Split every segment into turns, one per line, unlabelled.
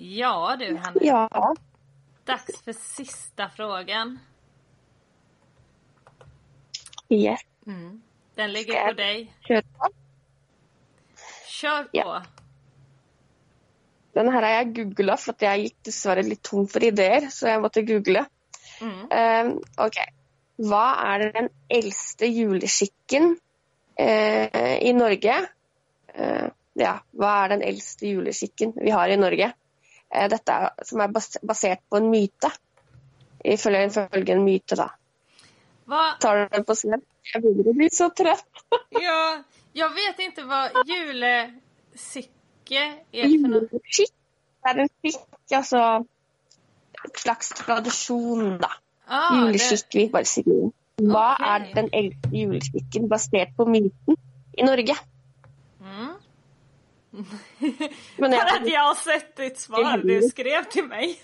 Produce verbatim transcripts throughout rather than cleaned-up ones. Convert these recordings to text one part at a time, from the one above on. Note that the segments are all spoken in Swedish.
Ja du Hanna.
Ja.
Dags för sista frågan.
Yes.
Mm. Den ligger på dig.
Kör på.
Kör på.
Ja. Den här har jag googlat för att jag gick dessvärre lite tom för idéer. Så jag måste googla.
Mm.
Um, Okej. Okay. Vad är den äldsta juleskicken uh, i Norge? Uh, ja, vad är den äldsta juleskicken vi har i Norge? Uh, detta som är bas- baserat på en myte. Ifølge ifølge en myte då.
Vad?
Tar du den på snett? Jag vill bli så trött.
Ja, jag vet inte vad julesicke är för något.
Juleskick är en skick, alltså ett slags tradition då.
Ah,
Juleskick, vi bara säger. Vad
Okej.
är den äldsta juleskicken baserat på myten i Norge?
Mm.
Men
För
jag,
att jag har sett ditt svar, du skrev till mig.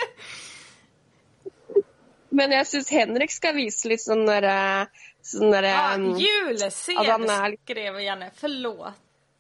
men jag syns Henrik ska visa lite sån där sån där
Ja,
um,
julsed
att han är-
skrev Janne, förlåt.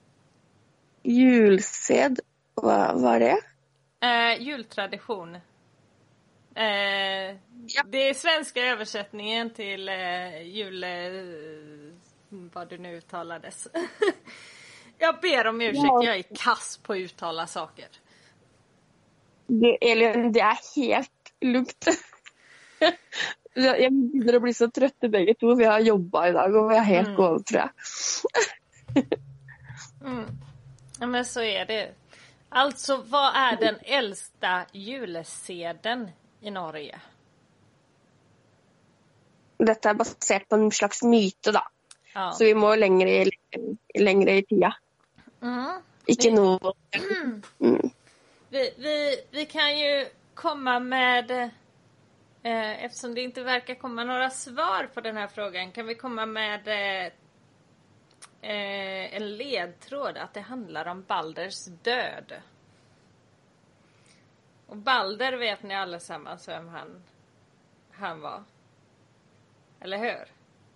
julsed. Vad var det?
Eh, jultradition. Eh,
Ja.
Det är svenska översättningen till eh, jul... Eh, vad det nu uttalades. Jag ber om ursäkt,
Ja.
jag är kass på att uttala saker.
Det, Elin, det är helt lugnt. jag jag börjar bli så trött i bägge två, för jag har jobbat idag och jag är helt
Mm.
gående, tror jag.
Mm. Ja, men så är det. Alltså, vad är den äldsta juleseden i Norge?
Detta är baserat på en slags myte då.
Ja.
Så vi må längre, längre i tida.
Mm.
Icke
Vi-
nog. Mm.
Vi, vi, vi kan ju komma med, eh, eftersom det inte verkar komma några svar på den här frågan, kan vi komma med eh, eh, en ledtråd att det handlar om Balders död. Och Balder vet ni allesammans vem han, han var. Eller hur?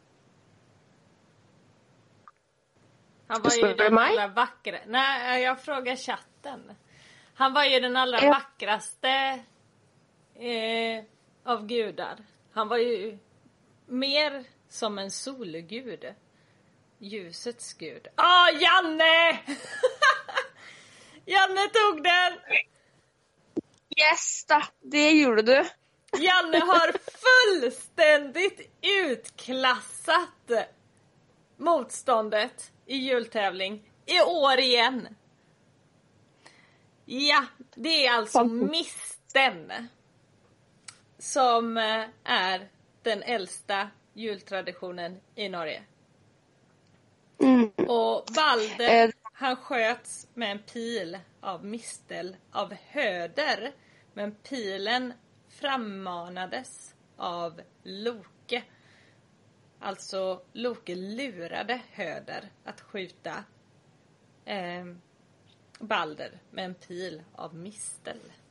Han var ju
Frågar du
den
mig?
allra vackra. Nej, jag frågar chatten. Han var ju den allra
Ja.
vackraste eh, av gudar. Han var ju mer som en solgud. Ljusets gud. Ah, Janne! Janne tog den!
Yes då, det gjorde du.
Janne har fullständigt utklassat motståndet i jultävling i år igen. Ja, det är alltså misten som är den äldsta jultraditionen i Norge.
Mm.
Och Balder,
Eh.
han sköts med en pil av mistel av Höder. Men pilen frammanades av Loke. Alltså Loke lurade Höder att skjuta eh, Balder med en pil av mistel.